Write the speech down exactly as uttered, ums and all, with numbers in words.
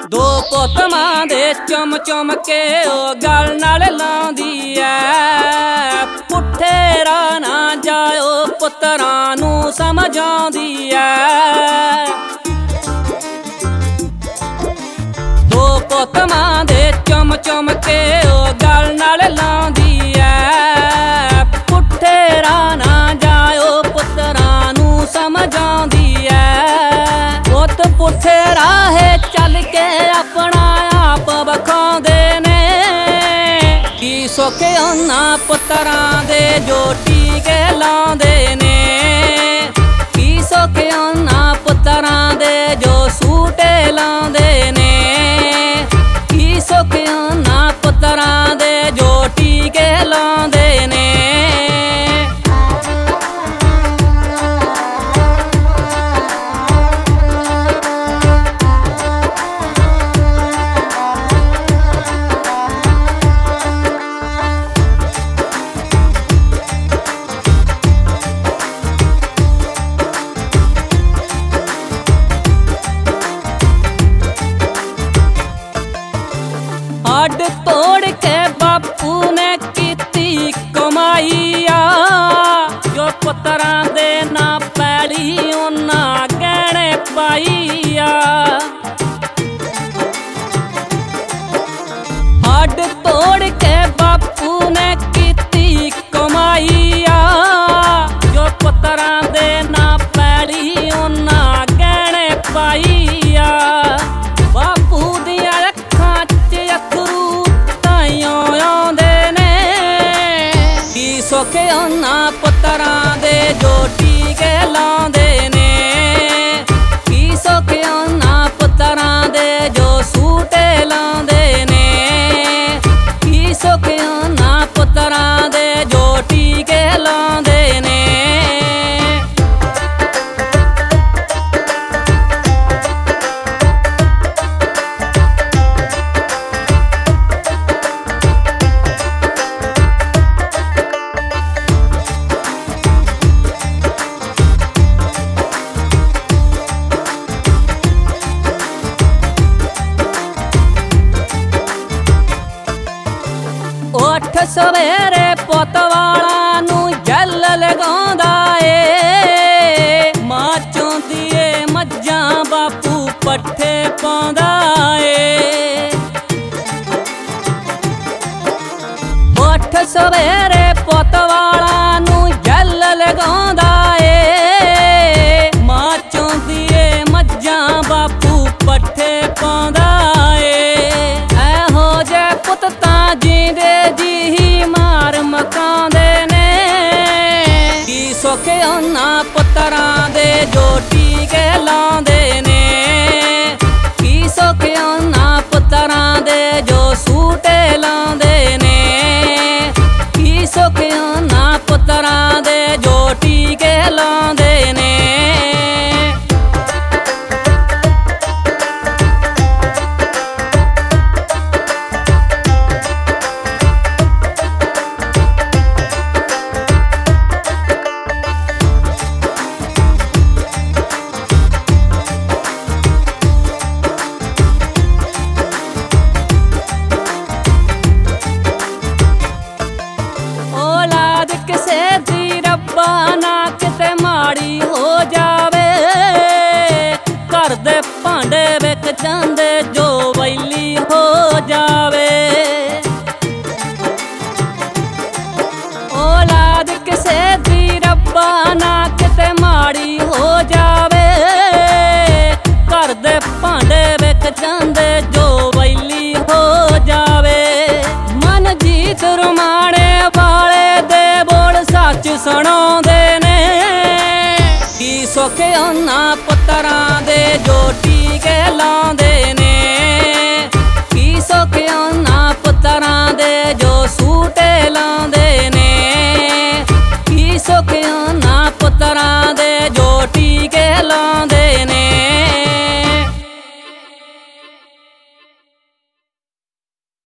दो पुत मां दे चुम चुम के ओ गल नाल लाउंदी ऐ। पुट्ठे राह ना जाओ पुत्तरां नूं समझ आउंदी ऐ। दो पुत मां दे चुम चुम के ओ गल नाल लाउंदी ऐ। पुट्ठे राह ना जाओ पुत्तरां नूं समझ आउंदी ऐ। पुत पुट्ठे राहे चल के अपना आप बखाउंदे ने। की सुख उन्हां पुत्तरां दे जो टीके लाउंदे ने। की सुख उन्हां पुत्तरां दे जो सूटे लाउंदे ने। की सुख उन्हां पुत्तरां दे जो टीके लाउंदे ने। हड तोड़ के बापू ने कीती कमाई आ। जो पुत्तरां दे ना पैली उन्हां गहणे पाई आ। हड तोड़ के बापू ने कीती कमाई आ। जो पुत्तरां दे ना पैली उन्हां गहणे पाई आ। बापू दियां अखां च अथरू ताइयों आउंदे ने। की सुख उन्हां पुत्तरां दे जो टीके लाउंदे ने। की सुख उन्हां पुत्तरां दे जो सूटे लाउंदे ने। की सुख उन्हां पुत्तरां दे जो टीके लाउंदे ने। उठ सवेरे पुत वाला नूं जल लगाउंदा ए। मां चोंदी ए मज्जां बापू पट्ठे पाउंदा ए। उठ सवेरे पुत वाला नूं जल लगाउंदा ए। मां चोंदी ए मज्जां बापू पट्ठे पाउंदा ए। ऐहो जे पुत तां जींदे जी मार मकाउंदे ने। की सुख उन्हां पुत्तरां दे जो टीके लाउंदे ने। की सुख उन्हां पुत्तरां दे जो सूटे लाउंदे ने। की सुख उन्हां पुत्तरां दे जो टीके लाउंदे ने। औलाद किसे दी रब्बा ना किते माड़ी हो जावे। घर दे भांडे विक जांदे जो वैली हो जावे। औलाद किसे दी रब्बा ना किते माड़ी हो जावे। घर दे भांडे विक जांदे जो वैली हो जावे। मन जीत रमाणे वाले दे बोल सच सुणाउंदे ने। की सुख उन्हां पुत्तरां दे जो टीके लाउंदे ने।